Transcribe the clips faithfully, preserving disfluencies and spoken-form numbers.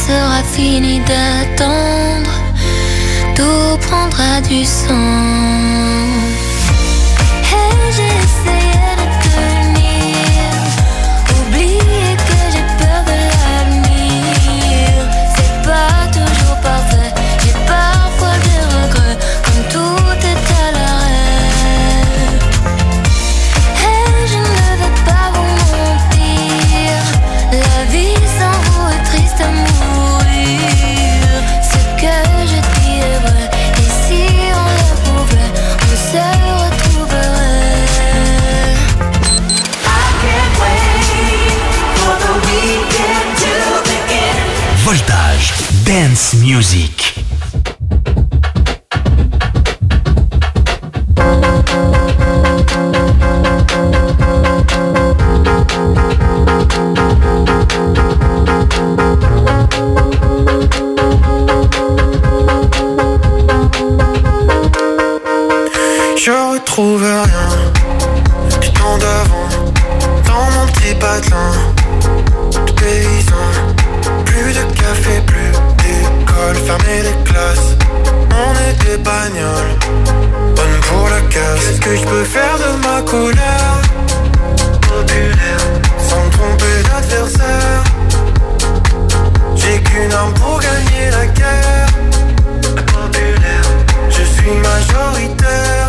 sera fini d'attendre, tout prendra du sens. Et j'ai essayé de tenir, oublier que j'ai peur de l'avenir. C'est pas toujours parfait, j'ai parfois des regrets, comme tout est à l'arrêt. Et je ne veux pas vous mentir, la vie sans vous est triste à mourir. Ce que je dis est vrai, et si on le pouvait, on se retrouverait. I can't wait for the weekend to begin. Voltage Dance Music. Je retrouve rien du temps d'avant, dans mon petit patelin de paysan. Plus de café, plus d'école, fermer les classes. On est des bagnoles, bonnes pour la casse. Qu'est-ce que je peux faire de ma colère populaire, sans me tromper d'adversaire? J'ai qu'une arme pour gagner la guerre populaire, je suis majoritaire.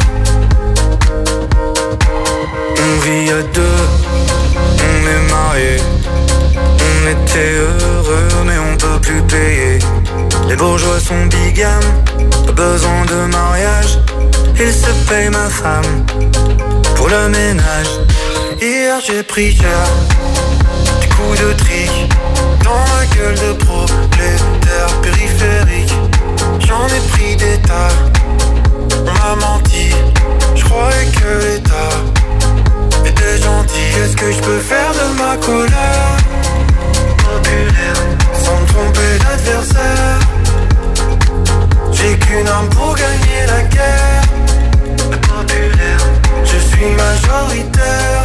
On vit à deux, on est mariés, on était heureux mais on peut plus payer. Les bourgeois sont bigames, pas besoin de mariage, ils se payent ma femme pour le ménage. Hier j'ai pris cher, des coups de trick, dans la gueule de prolétaire périphérique. J'en ai pris des tas, on m'a menti, je croyais que l'État était gentil. Qu'est-ce que je peux faire de ma colère populaire, sans me tromper d'adversaire? J'ai qu'une arme pour gagner la guerre populaire, je suis majoritaire.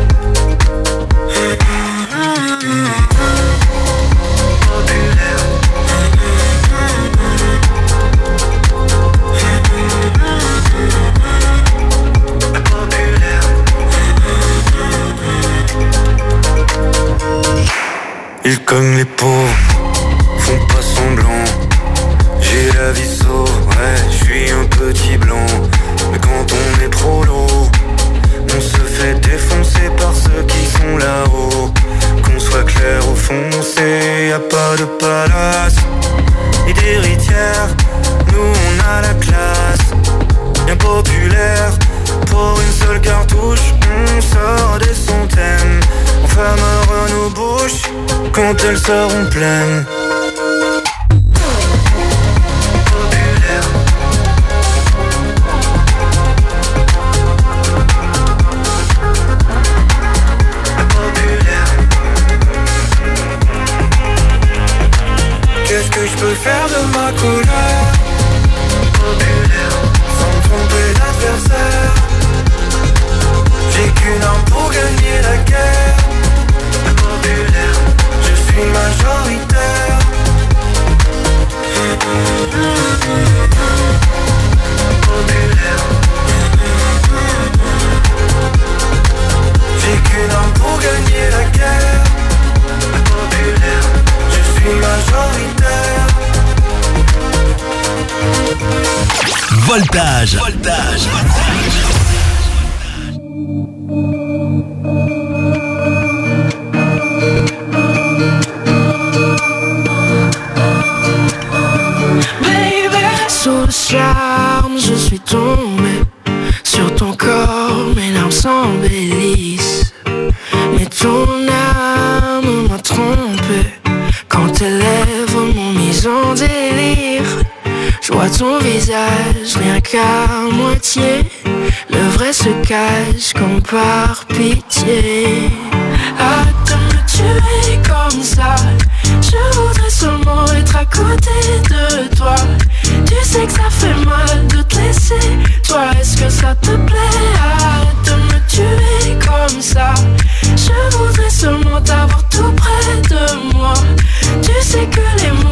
Populaire. Ils cognent les pauvres, font pas semblant. J'ai la vie sauve, ouais, je suis un petit blanc. Mais quand on est prolo, on se fait défoncer par ceux qui sont là-haut. Qu'on soit clair ou foncé, y a pas de palace ni d'héritière, nous on a la classe. Bien populaire, pour une seule cartouche, on sort des centaines. On fermera nos bouches quand elles seront pleines. Populaire. Populaire. Qu'est-ce que je peux faire de ma colère populaire, sans me tromper d'adversaire? J'ai qu'une arme pour gagner la guerre populaire, je suis majoritaire. Populaire. J'ai qu'une arme pour gagner la guerre populaire, je suis majoritaire. Voltage, Voltage, Baby, sous le charme, je suis tombé sur ton corps, mes larmes s'embellissent. Mais ton âme m'a trompé quand tes lèvres m'ont mise en délire. Je vois ton visage rien qu'à moitié, le vrai se cache comme par pitié. Arrête de me tuer comme ça, je voudrais seulement être à côté de toi. Tu sais que ça fait mal de te laisser, toi est-ce que ça te plaît? Arrête de me tuer comme ça, je voudrais seulement t'avoir tout près de moi. Tu sais que les mots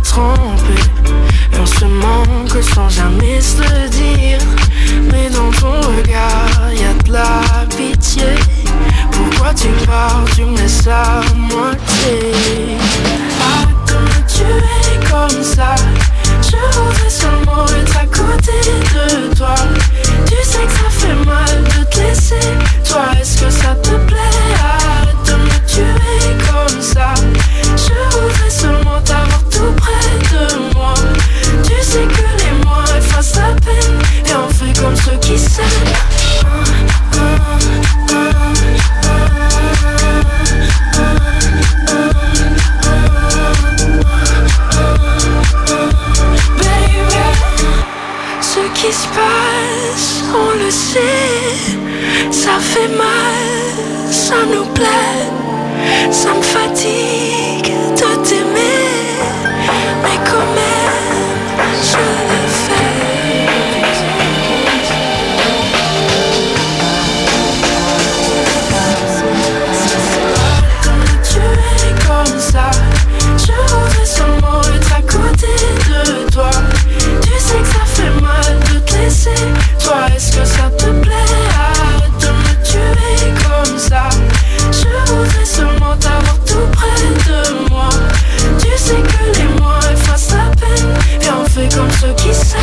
tromper. Et on se manque sans jamais se le dire. Mais dans ton regard, y'a de la pitié. Pourquoi tu pars, tu me laisses à moitié. Arrête de me tuer comme ça. Je voudrais seulement être à côté de toi. Tu sais que ça fait mal de te laisser. Toi, est-ce que ça te plaît? Arrête de me tuer comme ça. Je voudrais seulement t'avoir tout près de moi. Tu sais que les mois effacent la peine. Et on fait comme ceux qui s'aiment. Ce qui se passe, on le sait. Ça fait mal, ça nous plaît. Ça me fatigue de t'aimer. Mais quand même, je le fais. De me tuer comme ça. Je voudrais seulement être à côté de toi. Tu sais que ça fait mal de te laisser. Toi, est-ce que ça te plaît? Arrête de me tuer comme ça. Je voudrais seulement t'avoir tout près de moi. Tu sais que les mois effacent la peine. Et on fait comme ceux qui s'aiment.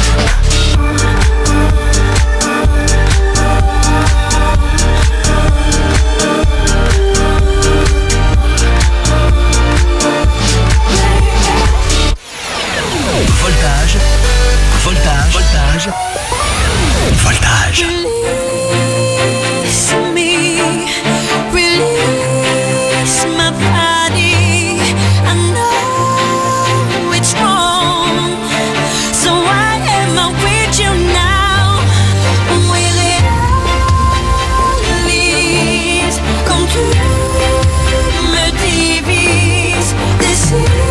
Voltage, voltage, voltage, voltage. Release me, release my body. I know it's wrong, so why am I with you now? Will it release? Quand tu me divises, décide.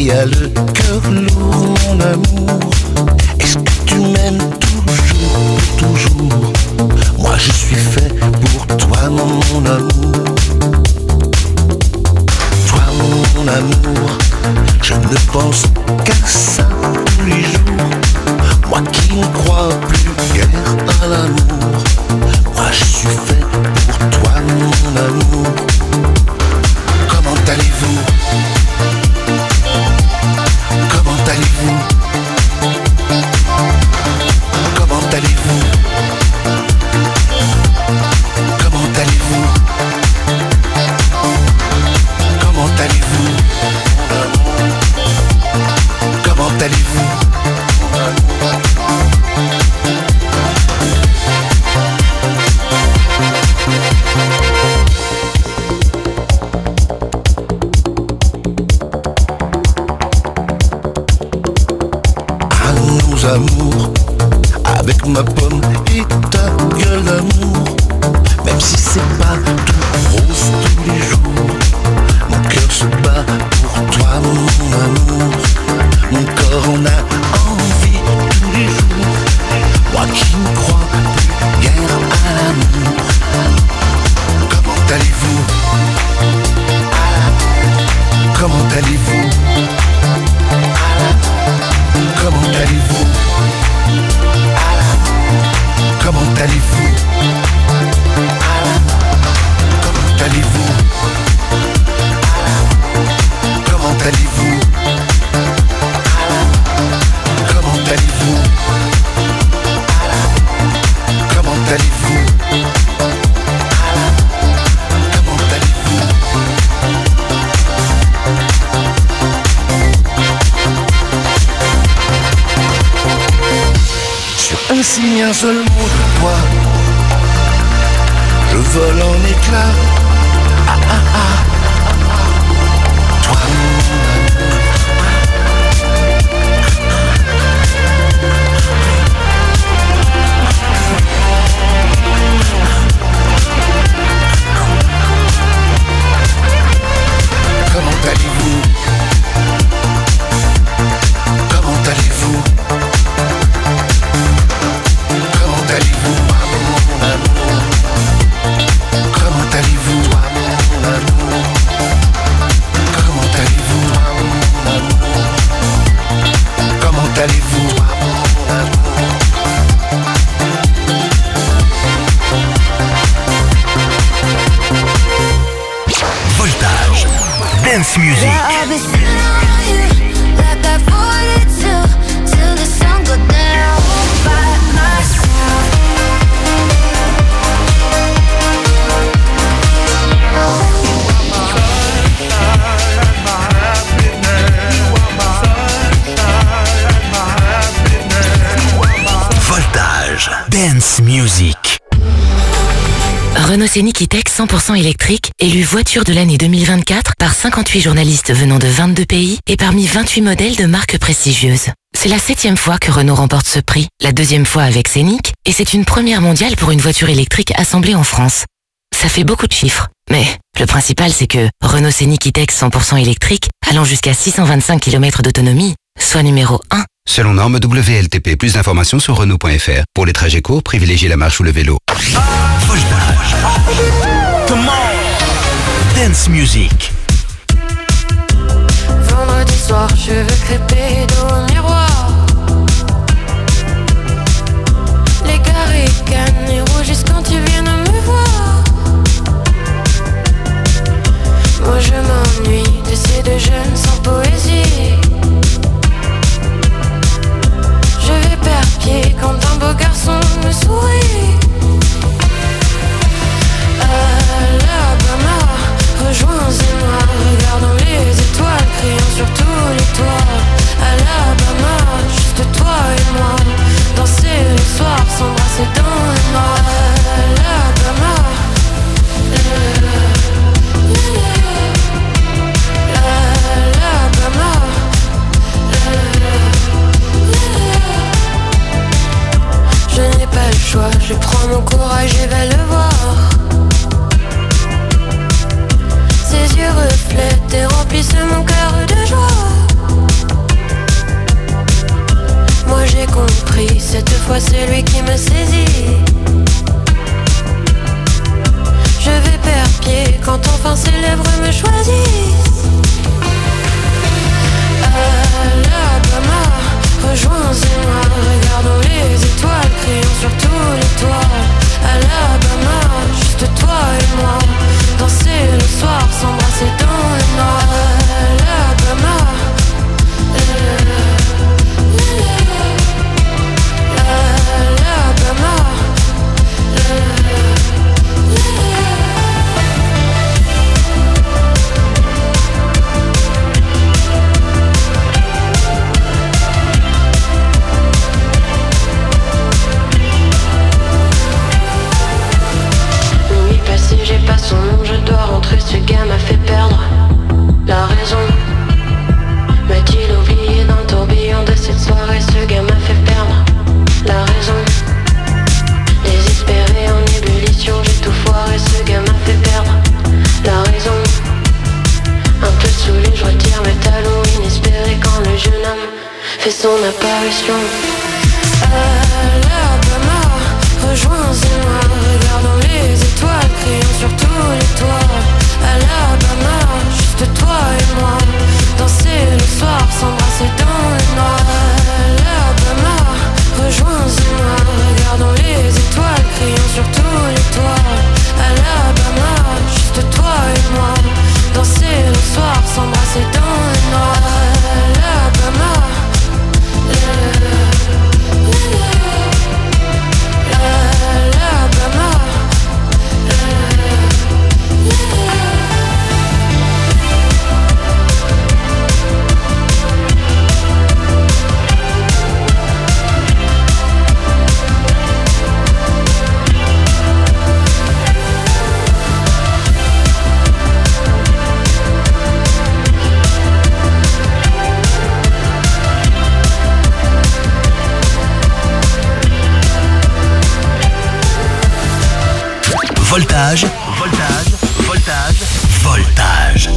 qui a le cœur lourd, mon amour. Est-ce que tu m'aimes toujours, toujours? Moi je suis fait pour toi, mon amour. Toi, mon amour, je ne pense qu'à ça tous les jours. Moi qui ne crois plus guère à l'amour. Moi je suis fait pour toi, mon amour. Comment allez-vous? Comment allez-vous? Comment allez-vous? Comment allez-vous? Comment allez-vous? Comment allez-vous? Amour, avec ma pomme et ta gueule d'amour. Même si c'est pas tout rose tous les jours, mon cœur se bat pour toi, mon amour. Mon corps en a envie tous les jours. Moi qui ne crois plus guère à l'amour. Comment allez-vous? Comment allez-vous? Comment allez-vous? Comment allez-vous? Comment allez-vous? Comment allez-vous? Comment allez-vous? Comment allez-vous? Comment allez-vous? Sur un signe, un seul mot de toi, je vole en éclats. Ah ah ah, toi mon amour. Comment allez-vous? Comment allez-vous? Comment allez-vous, mon amour? Comment allez-vous, mon amour? Comment allez-vous, mon amour? Comment allez-vous, mon amour? Voltage, dance music. I've been sitting on you like I forty-two till the sun go down by myself. Voltage, dance music. Renault Scénic E-Tech cent pour cent électrique, élu voiture de l'année deux mille vingt-quatre par cinquante-huit journalistes venant de vingt-deux pays et parmi vingt-huit modèles de marques prestigieuses. C'est la septième fois que Renault remporte ce prix, la deuxième fois avec Scénic, et c'est une première mondiale pour une voiture électrique assemblée en France. Ça fait beaucoup de chiffres, mais le principal c'est que Renault Scénic E-Tech cent pour cent électrique, allant jusqu'à six cent vingt-cinq kilomètres d'autonomie, soit numéro un. Selon norme W L T P, plus d'informations sur Renault point F R. Pour les trajets courts, privilégiez la marche ou le vélo. Voltage. Come on. Dance music. Vendredi soir, cheveux crêpés dos au miroir. Les gars ricanent et rougissent quand tu viens de me voir. Moi je m'ennuie de ces deux jeunes sans poésie. Je vais perdre pied quand un beau garçon me sourit. Alabama, rejoins-moi, regardons les étoiles, crions sur tous les toits. Alabama, fois c'est lui qui me saisit. Je vais perdre pied quand enfin ses lèvres me choisissent. Alabama, rejoins-moi, regardons les étoiles, crions sur tous les toits. Alabama, juste toi et moi, danser le soir, s'embrasser dans le noir. Alabama, Alabama, j'ai pas son nom, je dois rentrer, ce gars m'a fait perdre la raison. M'a-t-il oublié dans le tourbillon de cette soirée, ce gars m'a fait perdre la raison. Désespéré en ébullition, j'ai tout foiré, ce gars m'a fait perdre la raison. Un peu saoulé, je retire mes talons, inespéré quand le jeune homme fait son apparition. Alabama, rejoins-moi, regardons les étoiles, crions sur tous les toits. Alabama, juste toi et moi, danser le soir, s'embrasser dans le noir. Alabama, rejoins-moi, regardons les étoiles, crions sur tous les toits. Alabama, juste toi et moi, danser le soir, s'embrasser dans le noir. Alabama, Voltage, voltage, voltage, voltage.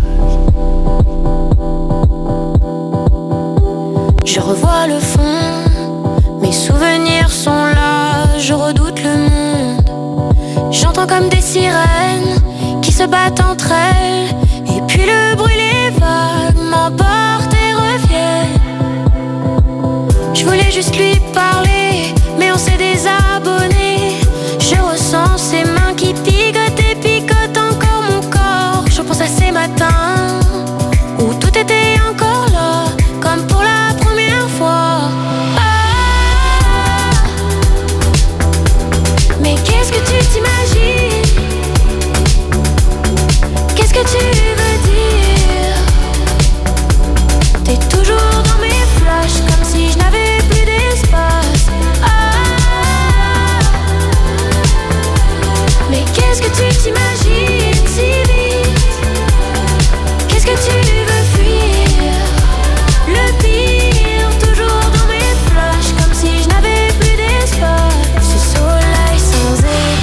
Je revois le fond, mes souvenirs sont là, je redoute le monde. J'entends comme des sirènes qui se battent entre elles, et puis le bruit, les vagues m'emportent et reviennent. Je voulais juste lui parler, mais on s'est désabonné. Je ressens ses mains qui picotent et picotent encore mon corps. Je pense à ces matins où tout était encore là, comme pour la première fois. Ah, mais qu'est-ce que tu t'imagines? Qu'est-ce que tu veux dire? T'es toujours dans mes flashs, comme si je n'avais plus d'espace. Ah, mais qu'est-ce que tu t'imagines si vite? Qu'est-ce que tu veux fuir? Le pire, toujours dans mes flashs, comme si je n'avais plus d'espace. Ce soleil sans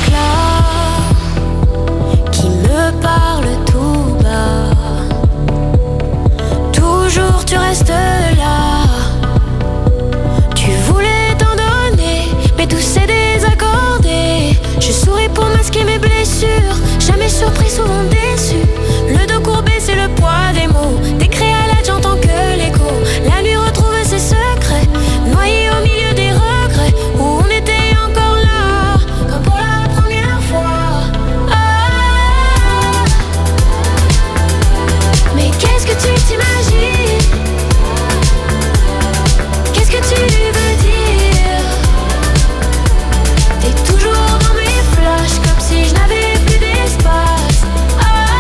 éclat qui me parle tout bas. Toujours tu restes là. Tu voulais t'en donner, mais tout s'est désaccordé. Je souris pour masquer mes blessures, jamais surpris, souvent déçu. Le dos courbé, c'est le poids des mots. Des créalettes, j'entends que l'écho. La nuit retrouve ses secrets, noyé au milieu des regrets, où on était encore là, comme pour la première fois. Ah, mais qu'est-ce que tu t'imagines? Qu'est-ce que tu veux dire? T'es toujours dans mes flashs, comme si je n'avais plus d'espace. Ah,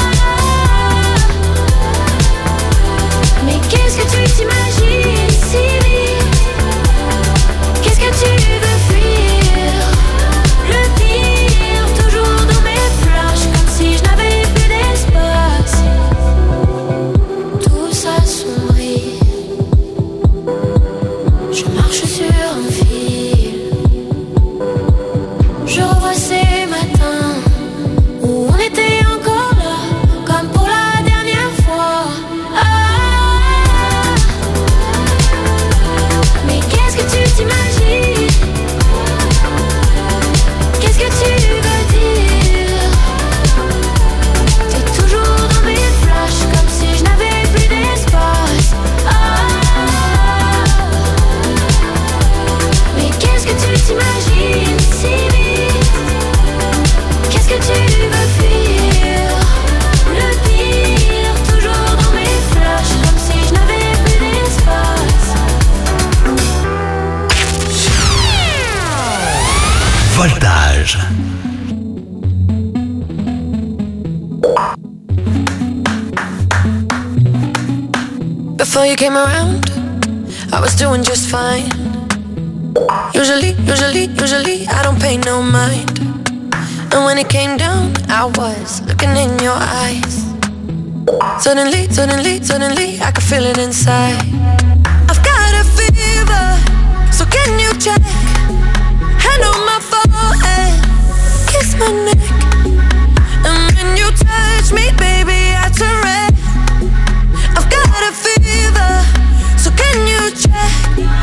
Before you came around, I was doing just fine. Usually, usually, usually I don't pay no mind. And when it came down, I was looking in your eyes. Suddenly, suddenly, suddenly I could feel it inside. I've got a fever, so can you check? Hand on my forehead, kiss my neck. And when you touch me, baby, I turn red. I've got a fever, so can you check?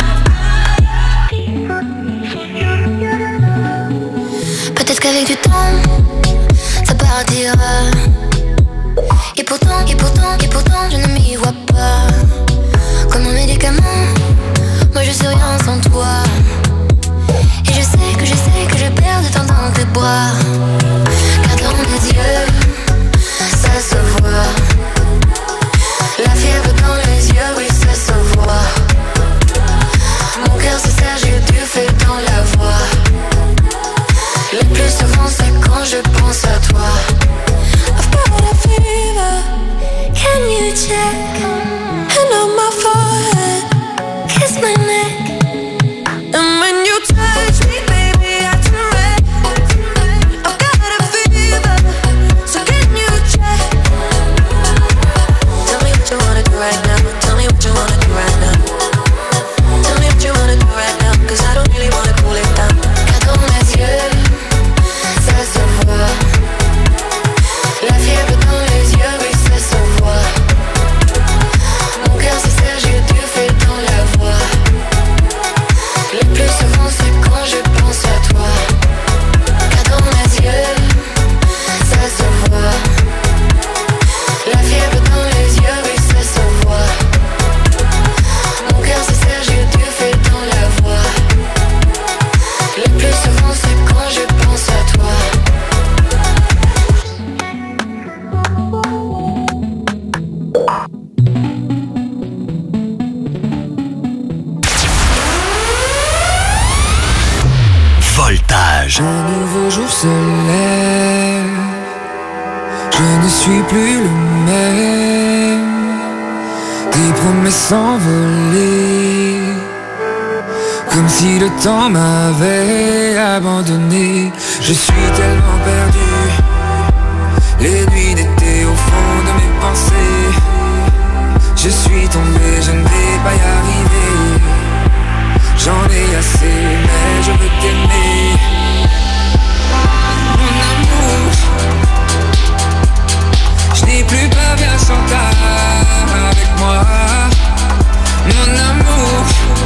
Peut-être qu'avec du temps, ça partira. Et pourtant, et pourtant, et pourtant, je ne m'y vois pas. Comme un médicament, moi je suis rien sans toi. Et je sais que je sais que je perds de temps dans tes bras. Car dans mes yeux, ça se voit. La fièvre dans les yeux, oui ça se voit. Mon cœur se serre, j'ai du feu dans la voix. Le plus souvent c'est quand je pense à toi. I've got a fever, can you check? Hand on my forehead, kiss my neck. And when you touch me, baby, I turn red. I've got a fever, so can you check? Tell me what you wanna do right now. Tell me what you wanna do right now. Tell me what you wanna do right now, 'cause I don't really wanna cool it down. Car dans mes yeux, ça se voit. La fièvre dans les yeux, oui ça se voit. Mon cœur se serre, j'ai du feu dans la voix. Le plus souvent c'est quand je pense à toi. Car dans mes yeux, ça se voit. La fièvre dans les yeux, oui ça se voit. Mon cœur se serre, j'ai du feu dans la voix. Le plus souvent c'est quand je pense à toi. Voltage. Un nouveau jour se lève, je ne suis plus le même. Des promesses s'envolaient, comme si le temps m'avait abandonné. Je suis tellement perdu, les nuits n'étaient au fond de mes pensées. Je suis tombé, je ne vais pas y arriver. J'en ai assez, mais je veux t'aimer. Mon amour, je n'ai plus pas bien chanter avec moi. Mon amour,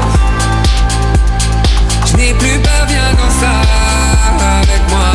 je n'ai plus pas bien danser avec moi.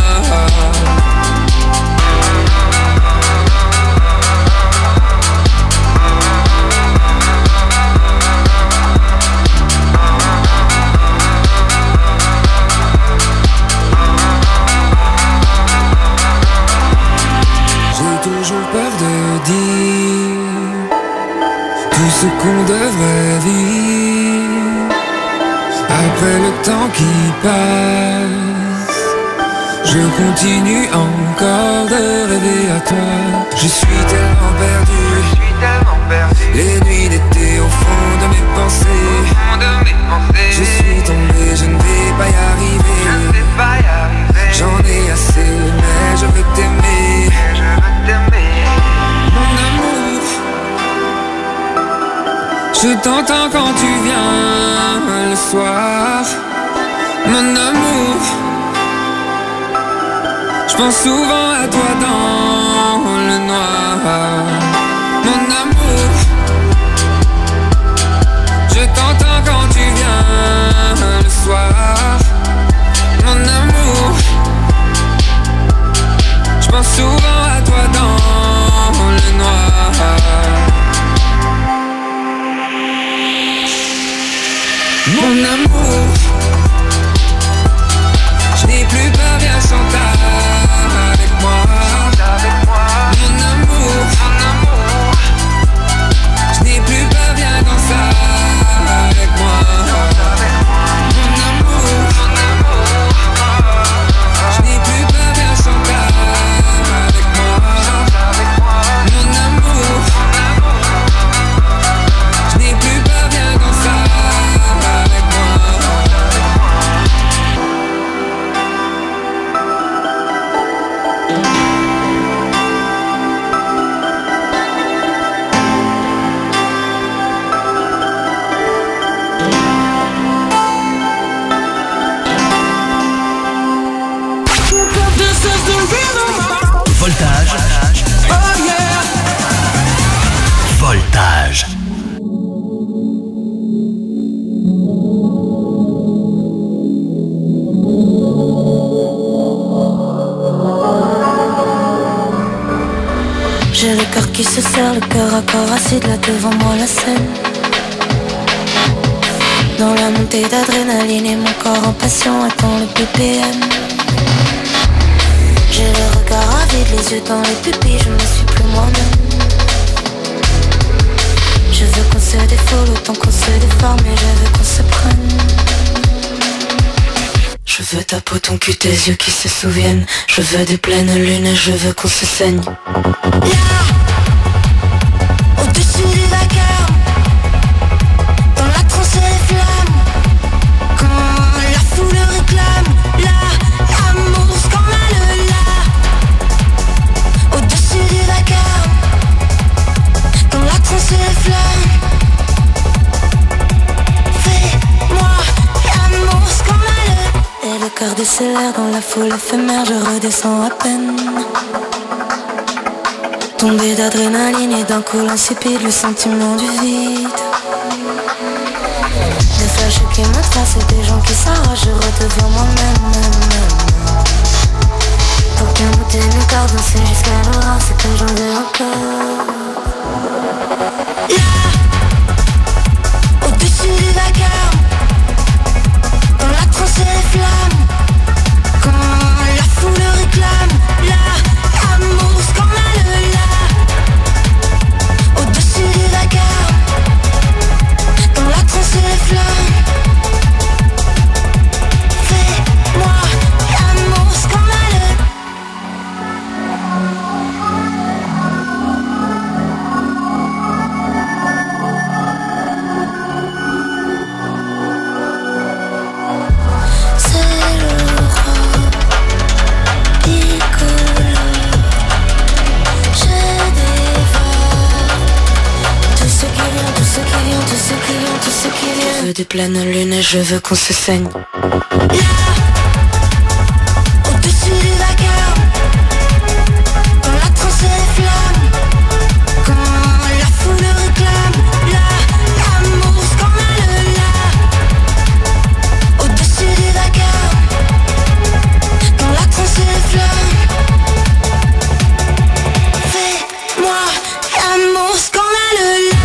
Toujours peur de dire tout ce qu'on devrait vivre. Après le temps qui passe, je continue encore de rêver à toi. Je suis tellement perdu, je suis tellement perdu. Les nuits n'étaient au fond de mes pensées, au fond de mes pensées. Je suis tombé, je ne vais pas y arriver, je ne vais pas y arriver. J'en ai assez, mais je veux t'aimer, je veux t'aimer. Mon amour, je t'entends quand tu viens le soir. Mon amour, je pense souvent à toi dans le noir. Mon amour, je t'entends quand tu viens le soir. Mon amour, je pense souvent à toi dans le noir. Mon amour, je n'ai plus pas bien chanter avec moi. Mon amour, Voltage. J'ai le cœur qui se serre, le cœur à corps assis là devant moi la scène. Dans la montée d'adrénaline et mon corps en passion attend le B P M. J'ai le regard avide, les yeux dans les pupilles, je ne suis plus moi-même. Je veux qu'on se défoule autant qu'on se déforme et je veux qu'on se prenne. Je veux ta peau, ton cul, tes yeux qui se souviennent. Je veux des pleines lunes et je veux qu'on se saigne. Là, au-dessus du vacarme, dans la transe et les flammes, quand la foule réclame, là, l'amour scandale, là, au-dessus du vacarme, dans la transe et les flammes, fais-moi l'amour scandale. Et le cœur décélère dans la foule éphémère, je redescends à peine. Tombé d'adrénaline et d'un coup insipide, le sentiment du vide. Des flashs qui me tracent et des gens qui s'arrachent, je redeviens moi-même. Aucun bout de mes cordes, danser jusqu'à l'aura, c'est que j'en veux encore. Là, au-dessus du vacarme, dans la transe et les flammes, quand la foule réclame, là, l'amour scandale, là, au-dessus du vacarme, dans la transe et les flammes, fais-moi l'amour scandale. Je veux des pleines lunes et je veux qu'on se saigne. Là, au-dessus du vacarme, dans la transe et les flammes, quand la foule réclame, là, l'amour scandale, là, au-dessus du vacarme, dans la transe et les flammes, fais-moi l'amour scandale, là.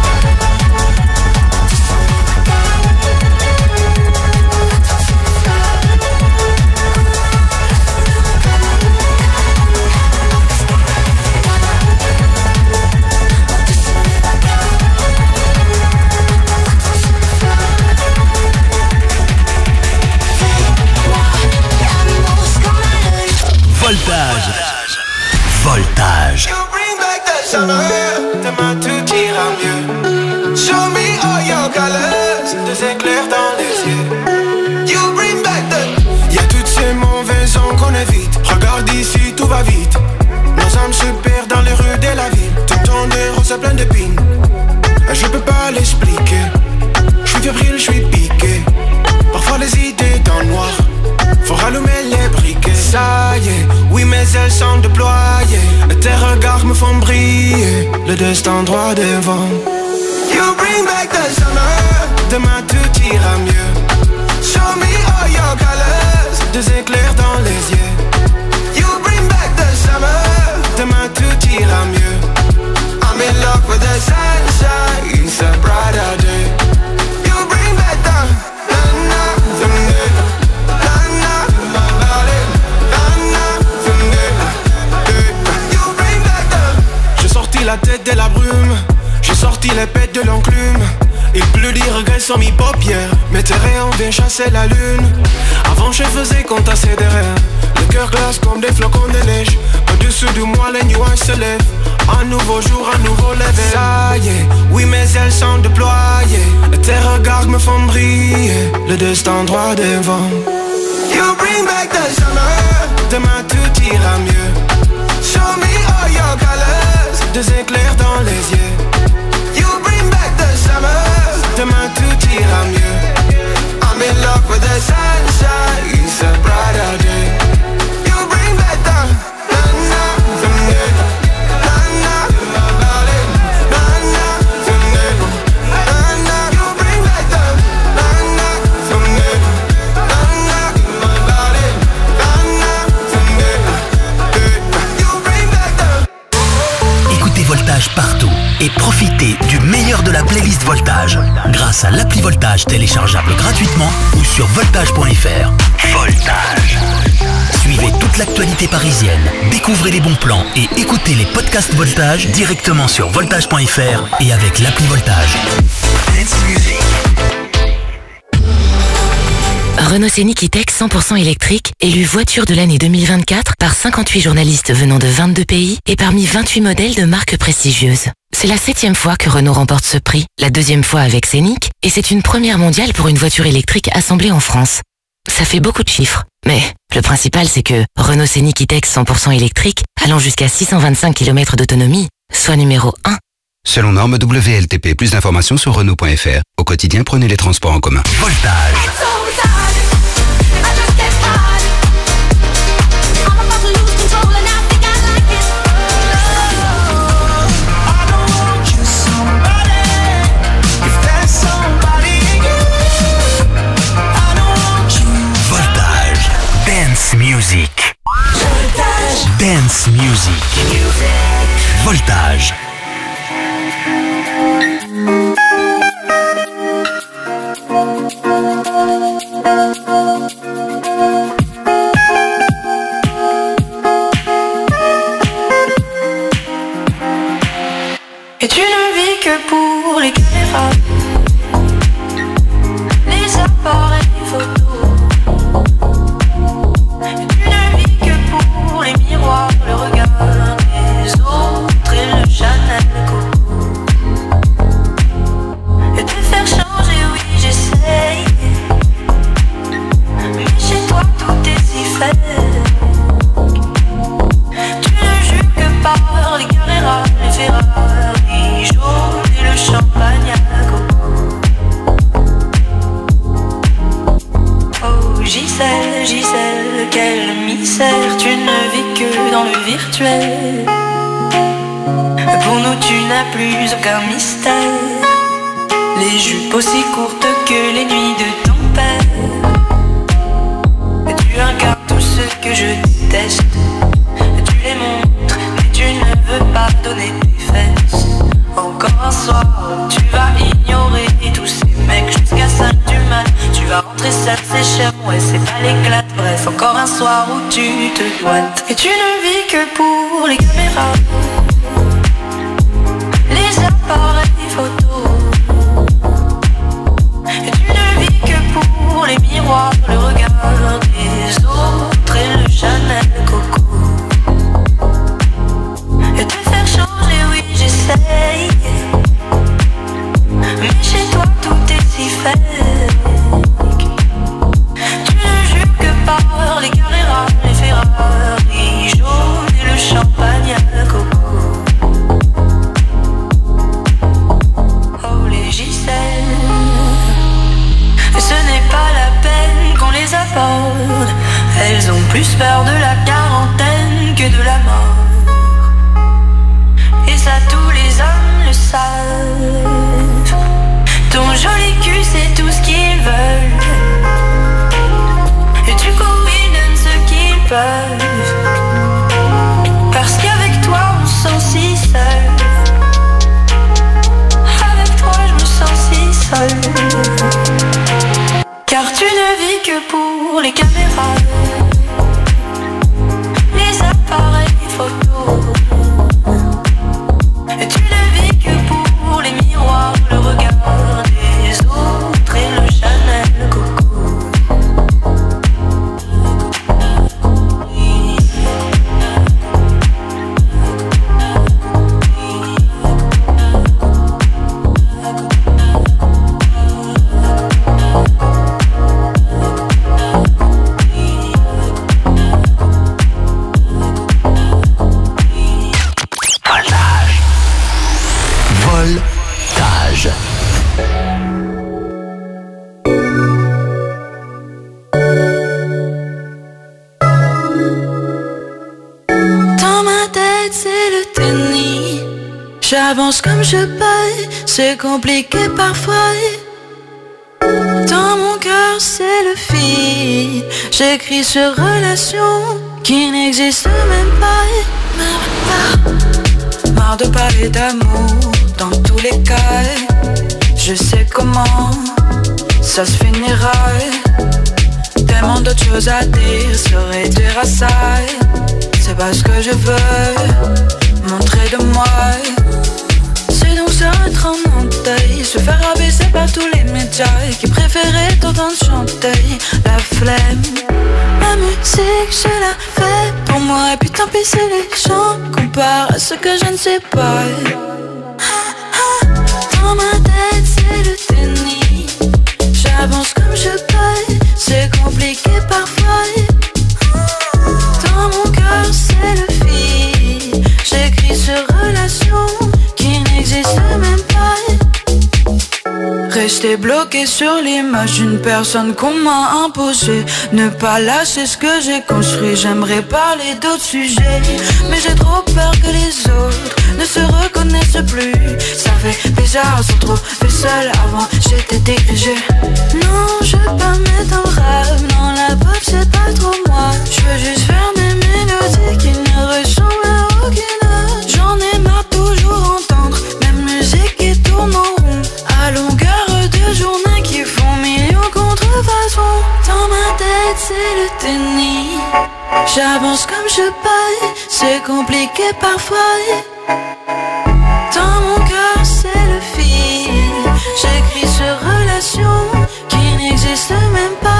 Voltage. Voltage. You bring back the summer, demain tout ira mieux. Show me all your colors, des éclairs dans les yeux. You bring back the... Y'a toutes ces mauvaises ondes qu'on évite. Regarde ici, tout va vite. Nos âmes se perdent dans les rues de la ville. Tout temps de roses plein d'épines. Je peux pas l'expliquer. Je suis fébrile, je suis piqué. Parfois les idées dans le noir. Faut rallumer les briquets. Ça y est, oui mes ailes sont déployées. Tes regards me font briller. Le destin droit devant. You bring back the summer, demain tout ira mieux. Show me all your colors, des éclairs dans les yeux. You bring back the summer, demain tout ira mieux. I'm in love with the sunshine, it's a brighter day. You bring back the la tête de la brume, j'ai sorti les pètes de l'enclume. Il pleut, les regrets sont mis paupières. Mes terrains viennent chasser la lune. Avant je faisais qu'on tassait des rêves. Le cœur glace comme des flocons de neige. Au-dessus de moi les nuages se lèvent. Un nouveau jour, un nouveau level. Ça y est, oui mes ailes sont déployées. Tes regards me font briller. Le destin droit devant. You bring back the summer, demain tout ira mieux. Show me all your colors, des éclairs dans les yeux. You bring back the summer, demain tout ira mieux. I'm in love with the sunshine, it's a brighter day. You bring back the na na na na na na na. Profitez du meilleur de la playlist Voltage grâce à l'appli Voltage téléchargeable gratuitement ou sur voltage point f r. Voltage. Suivez toute l'actualité parisienne, découvrez les bons plans et écoutez les podcasts Voltage directement sur voltage point f r et avec l'appli Voltage. Renault Scénic E-Tech cent pour cent électrique, élu voiture de l'année deux mille vingt-quatre par cinquante-huit journalistes venant de vingt-deux pays et parmi vingt-huit modèles de marques prestigieuses. C'est la septième fois que Renault remporte ce prix, la deuxième fois avec Scénic, et c'est une première mondiale pour une voiture électrique assemblée en France. Ça fait beaucoup de chiffres, mais le principal c'est que Renault Scénic E-Tech cent pour cent électrique, allant jusqu'à six cent vingt-cinq kilomètres d'autonomie, soit numéro un. Selon norme W L T P, plus d'informations sur Renault point f r. Au quotidien, prenez les transports en commun. Voltage. Voltage. Dance music. Dance music. Voltage. Et tu ne vis que pour les caméras, les appareils photos. Et tu ne vis que pour les miroirs, le regard des autres et le Chanel Coco. Et te faire changer, oui j'essaye, mais chez toi tout est si fake. Tu ne juges que par les Carrera, les Ferrari jaunes et le champagne à coco. Oh Gisèle, Gisèle, quel mystère, tu ne vis que dans le virtuel. Pour nous tu n'as plus aucun mystère, les jupes aussi courtes que les nuits de ton père. Et tu incarnes tout ce que je déteste, et tu les montres, mais tu ne veux pas donner tes fesses. Encore un soir, tu vas ignorer tous ces mecs jusqu'à cinq du mat. Tu vas rentrer seul, c'est cher, ouais c'est pas l'éclate. Bref, encore un soir où tu te doites. Et tu ne vis que pour les caméras, les appareils photos. Et tu ne vis que pour les miroirs, le regard des autres et le Chanel Coco. Et te faire changer, oui j'essaye, mais chez toi tout est si fake. Tu ne jures que par les Carrera, les Ferrari jaunes et le champagne à coco. Oh les Gisèle, ce n'est pas la peine qu'on les aborde, elles ont plus peur de la quarantaine que de la mort. Et ça tous les hommes le savent, ton joli cul c'est tout ce qu'ils veulent. Et du coup ils donnent ce qu'ils peuvent, parce qu'avec toi on se sent si seul. Avec toi je me sens si seul, car tu ne vis que pour les caméras, les appareils photos. Et tu ne vis que pour les miroirs, le regard des autres et le Chanel Coco. Voltage. Dans ma tête c'est le tennis, j'avance comme je peux, c'est compliqué parfois. Dans mon cœur c'est le fil, j'écris sur relations qui n'existent même pas. Marre de parler d'amour dans tous les cas. Je sais comment ça se finira. Tellement d'autres choses à dire, se réduire à ça. C'est pas ce que je veux montrer de moi. C'est donc se mettre en deuil, se faire abaisser par tous les médias qui préféraient t'entendre chanter la flemme. La musique je la fais pour moi, et puis tant pis si les gens comparent à ce que je ne sais pas. Dans ma tête c'est le tennis, j'avance comme je peux, c'est compliqué parfois. Dans mon cœur c'est le fil, j'écris sur relation qui n'existe même pas. Rester bloqué sur l'image d'une personne qu'on m'a imposée, ne pas lâcher ce que j'ai construit. J'aimerais parler d'autres sujets, mais j'ai trop peur que les autres ne se reconnaissent plus. Ça fait bizarre, sans trop fait seul. Avant j'étais dégagé. Non, je veux pas me mettre dans le rap, non la pop c'est pas trop moi. Je veux juste faire mes mélodies qui ne ressemblent à aucune autre. J'en ai marre toujours entendre même musique qui tourne en rond à longueur de journée qui font millions contrefaçons. Dans ma tête c'est le tennis, j'avance comme je peux, c'est compliqué parfois. Dans mon cœur c'est le fil, j'écris sur relation qui n'existe même pas.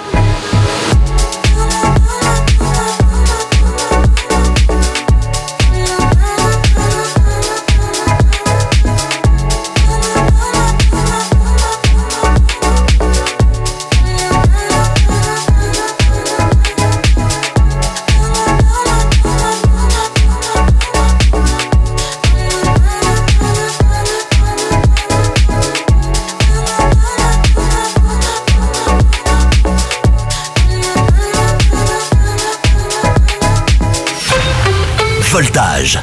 Voltage.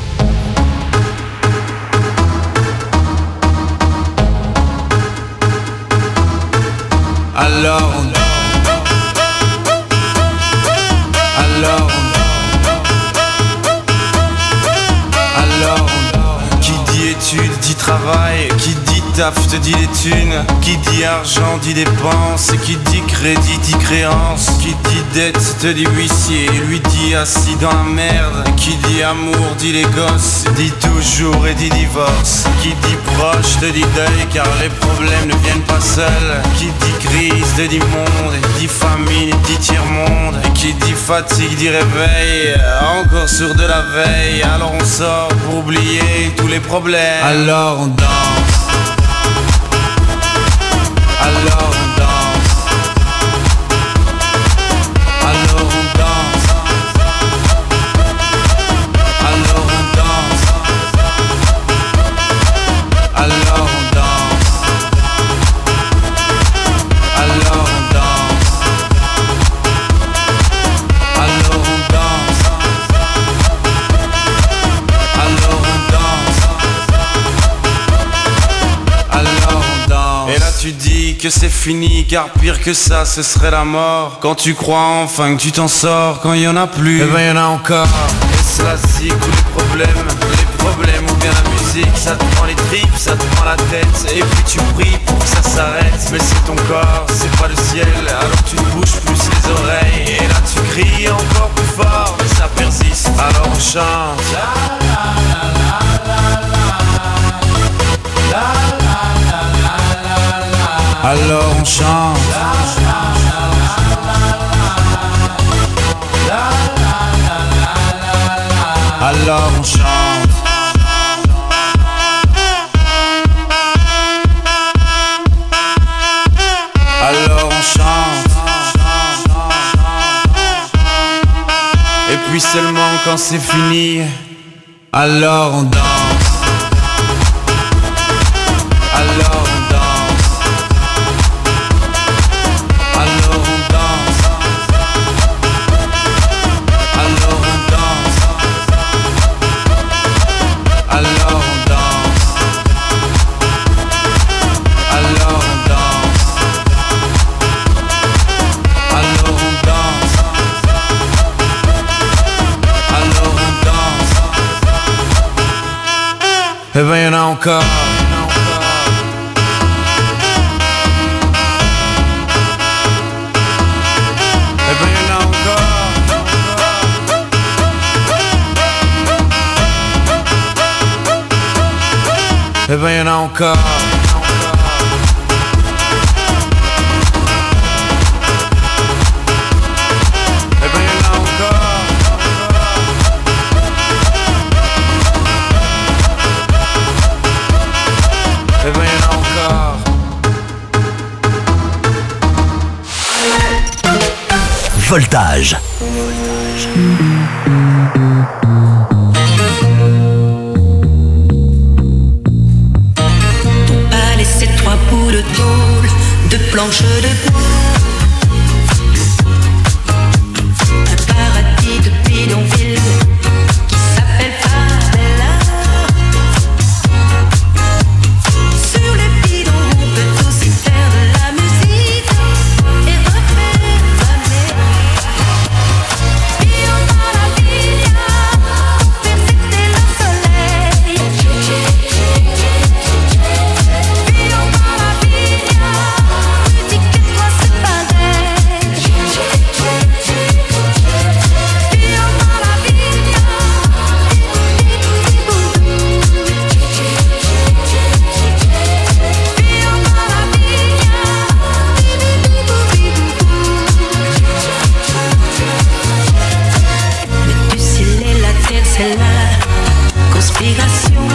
Alors on... Alors on... Alors on... Qui dit études dit travail, qui dit taf te dit les thunes, qui dit argent dit dépense, qui dit crédit dit créance, qui dit dette te dit huissier, lui dit assis dans la merde, qui dit amour dit les gosses, dit toujours et dit divorce, qui dit proche te dit deuil car les problèmes ne viennent pas seuls, qui dit crise te dit monde, dit famine dit tiers-monde, qui dit fatigue dit réveil, encore sur de la veille, alors on sort pour oublier tous les problèmes, alors on danse. Alors on danse. Alors on danse. Alors on danse. Alors on danse. Alors on danse. Alors on danse. Alors on danse. Alors on danse. Et là tu dis que c'est fini, car pire que ça ce serait la mort. Quand tu crois enfin que tu t'en sors, quand il y en a plus, eh ben y en a encore. Et c'est la zik ou les problèmes, les problèmes ou bien la musique. Ça te prend les tripes, ça te prend la tête, et puis tu pries pour que ça s'arrête. Mais c'est ton corps, c'est pas le ciel, alors tu te bouges plus les oreilles. Et là tu cries encore plus fort, mais ça persiste, alors on chante. La la la la la la la la. Alors on chante. Alors on chante. Alors on chante. Et puis seulement quand c'est fini, alors on danse. Alors on danse. Eh ben y'en a encore. Eh ben y'en a encore. Eh ben y'en a encore. Eh ben y'en a encore. Voltage. Ton palais, c'est trois bouts de tôle, de planches de bois. Un paradis de bidonville qui s'appelle Favela. Sur les bidons, on peut aussi faire de la musique et refaire la mer. Io maravilla, per c'était le soleil. Io maravilla, tu dis que toi c'est pareil. Io maravilla, le ciel et la terre, c'est la conspiration.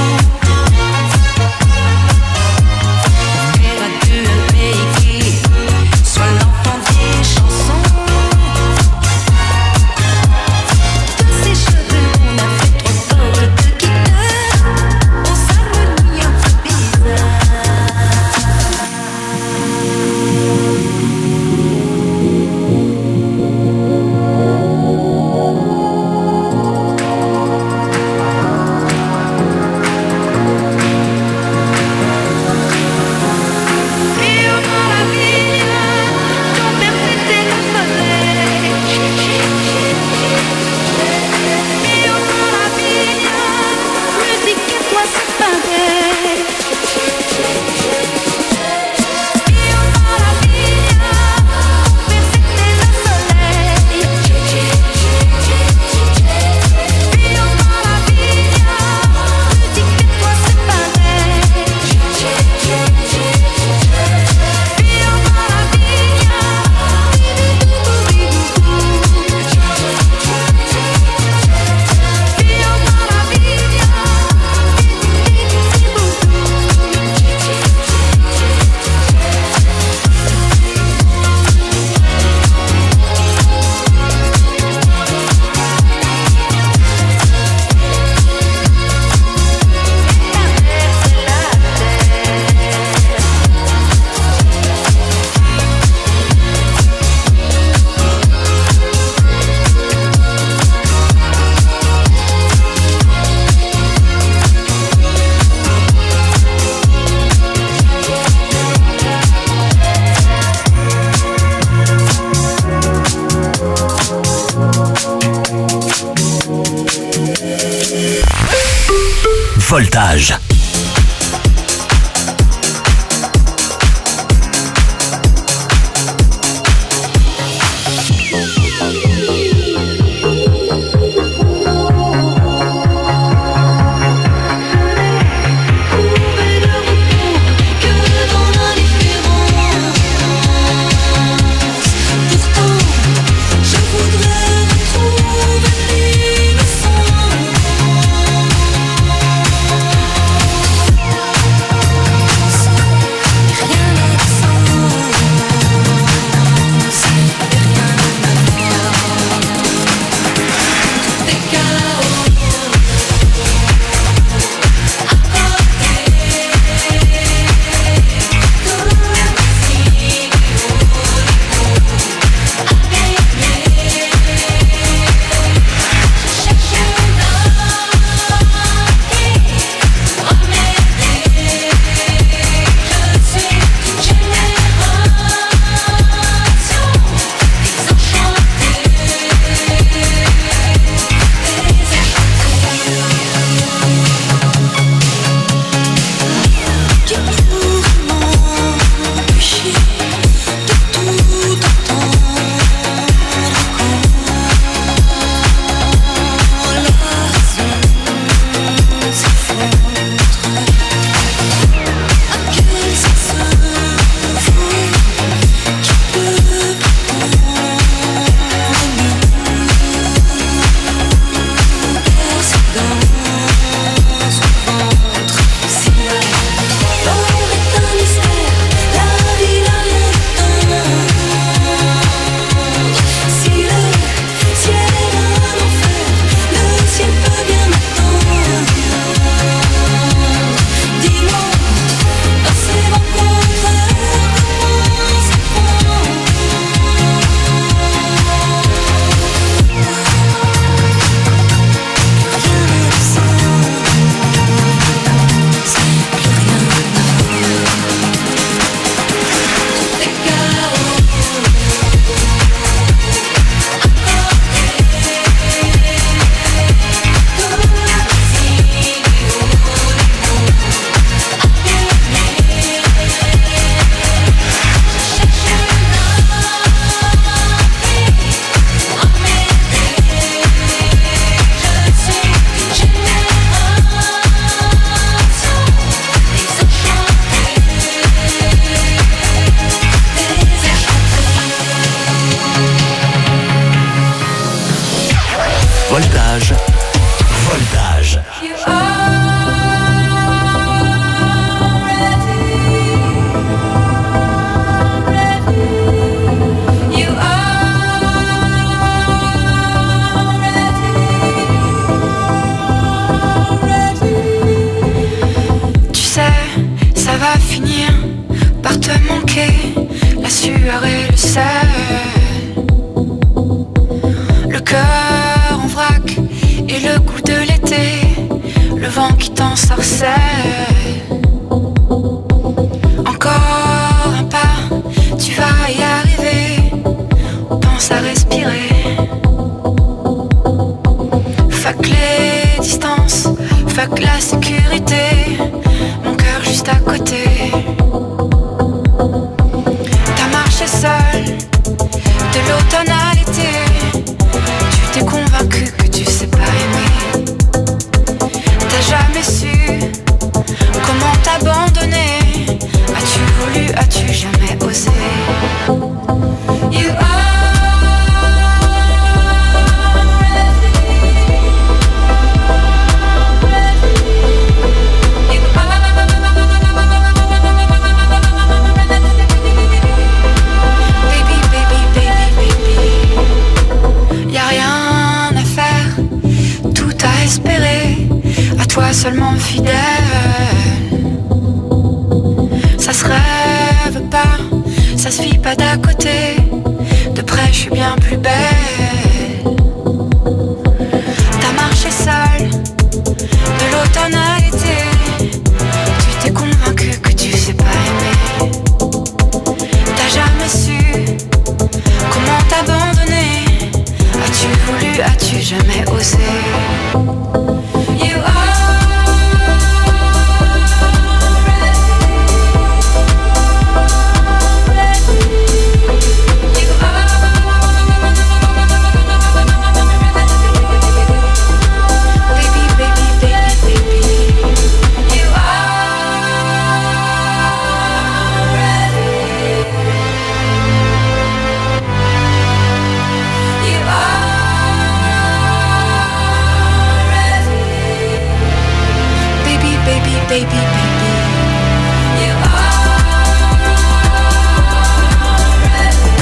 Faire à deux un pays qui soit l'enfant des chansons. Tous ces cheveux, on a fait trop fort de guitare. On s'harmonie un peu bizarre. Io maravilla, ton père c'était le soleil. Io maravilla, musique et toi c'est pareil. Io maravilla, ton père c'était le soleil. Io maravilla, musique et toi c'est pareil. Io maravilla, Io maravilla. Voltage. Je voudrais retrouver l'innocence. seul. Encore un pas, tu vas y arriver. Pense à respirer. Fuck les distances, fuck la sécurité. Mon cœur juste à côté. T'as marché seul, de l'automne à l'été. Tu t'es convaincu que tu sais pas aimer. T'as jamais su comment t'abandonner. As-tu voulu, as-tu jamais osé? You are toi seulement fidèle. Ça se rêve pas, ça se vit pas d'à côté. De près je suis bien plus belle. T'as marché seule, de l'automne à l'été. Tu t'es convaincu que tu sais pas aimer. T'as jamais su comment t'abandonner. As-tu voulu, as-tu jamais osé? You are baby, baby, you are ready.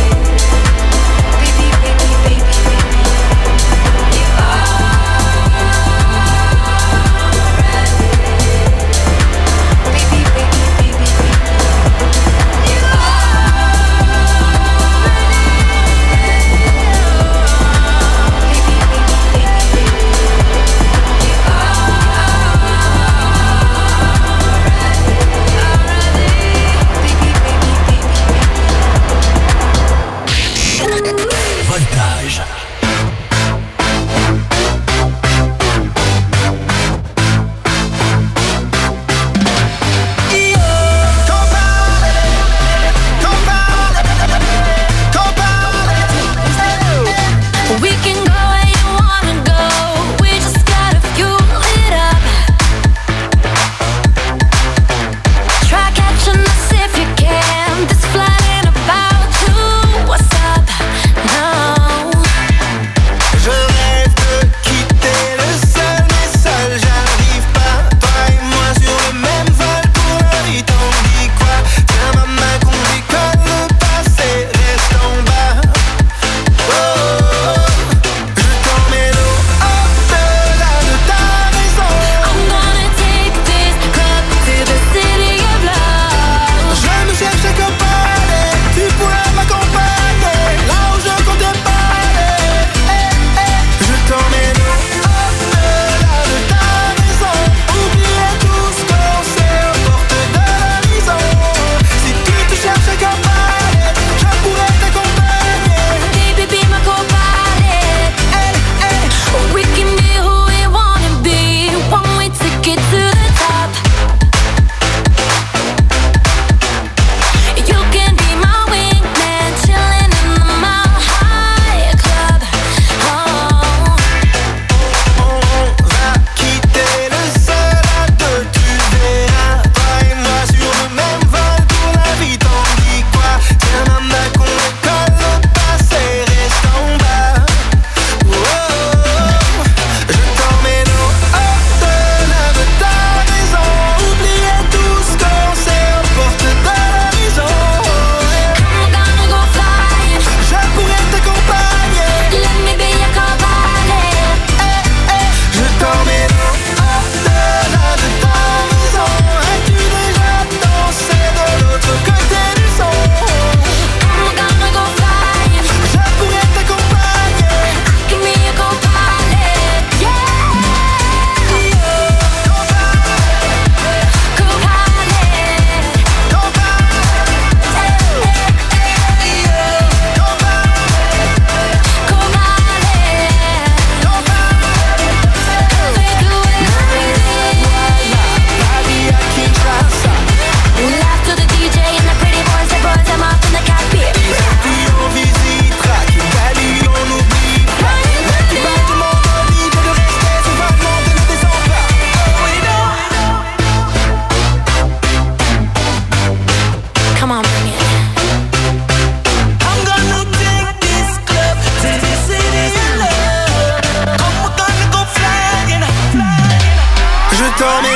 Baby, baby, baby, baby, you are ready. Baby, baby, baby, baby, you are ready. Baby, baby, baby, baby, you are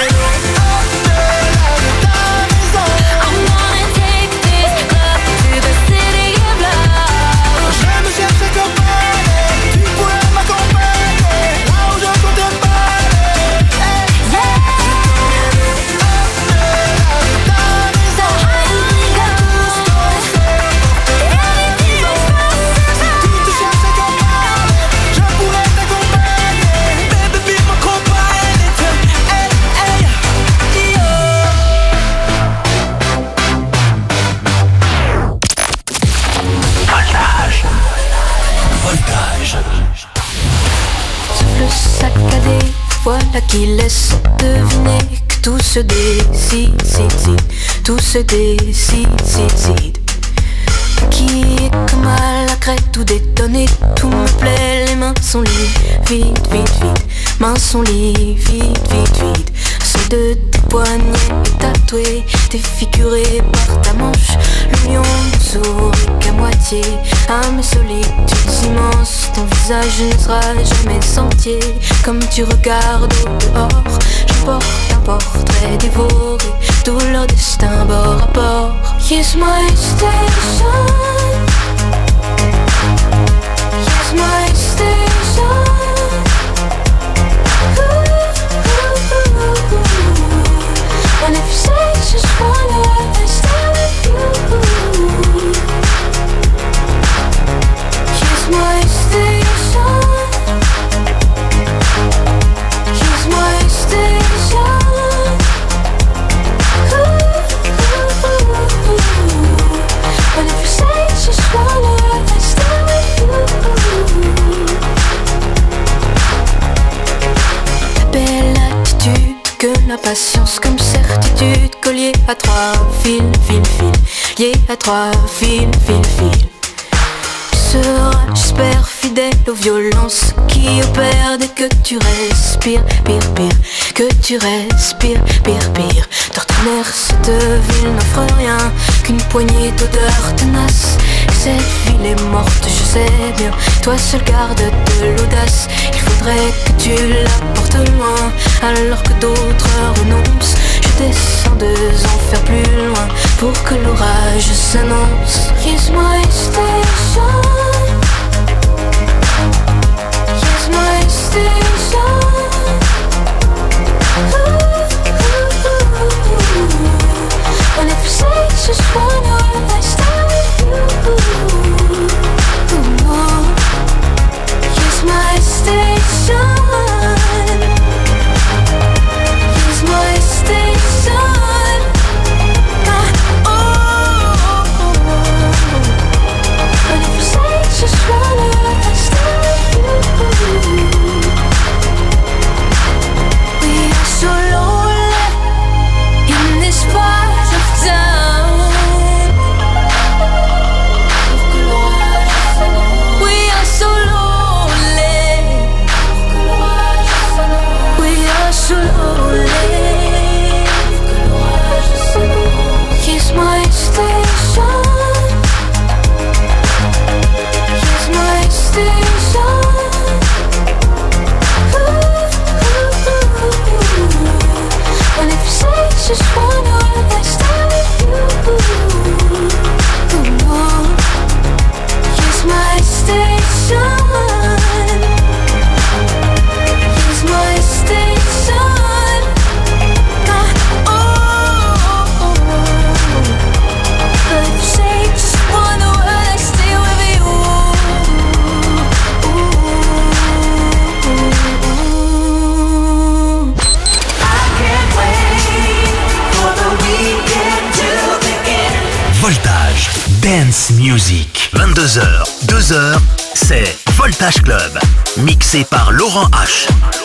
Voilà qui laisse deviner que tout se décide, tout se décide, qui est comme à la crête, tout détonné, tout me plaît, les mains sont liées, vite, vite, vite, mains sont liées, vite, vite, vite. Ceux de tes poignets tatoués, défigurés par ta manche, le lion ne sourit qu'à moitié. À mes solitudes immenses, ton visage ne sera jamais entier. Comme tu regardes au dehors, je porte un portrait dévoré, tout leur destin bord à bord. Here's my station, here's my station. And if you say just one word, I stay with you. Here's my station, here's my station. And if you say just one word, I stay with you. La belle attitude que la patience comme certitude, collier à trois fils, fil, fil, lié à trois fils, fil, fil. Tu seras, j'espère, fidèle aux violences qui opèrent dès que tu respires, pire, pire, que tu respires, pire, pire. D'ordinaire, cette ville n'offre rien qu'une poignée d'odeurs tenaces. Cette ville est morte, je sais bien, toi seul garde de l'audace. Il faudrait que tu la portes loin, alors que d'autres renoncent. Je descends deux enfers plus loin, pour que l'orage s'annonce. Here's my station, here's my station. And if you say just one word, I stay with you. Here's my station, here's my station. Ah, oh, oh, oh. And if you say just one word, I stay with you. We are so lonely in this part of town. We are so lonely. We are so lonely. Here's my station, here's my station. And if you say just one word, I stay with you. Here's my station, here's my station. Ah, oh, oh, oh. But if you say just one word, I stay with you. Voltage, Dance Music. vingt-deux heures, deux heures, c'est Voltage Club. Mixé par Laurent H.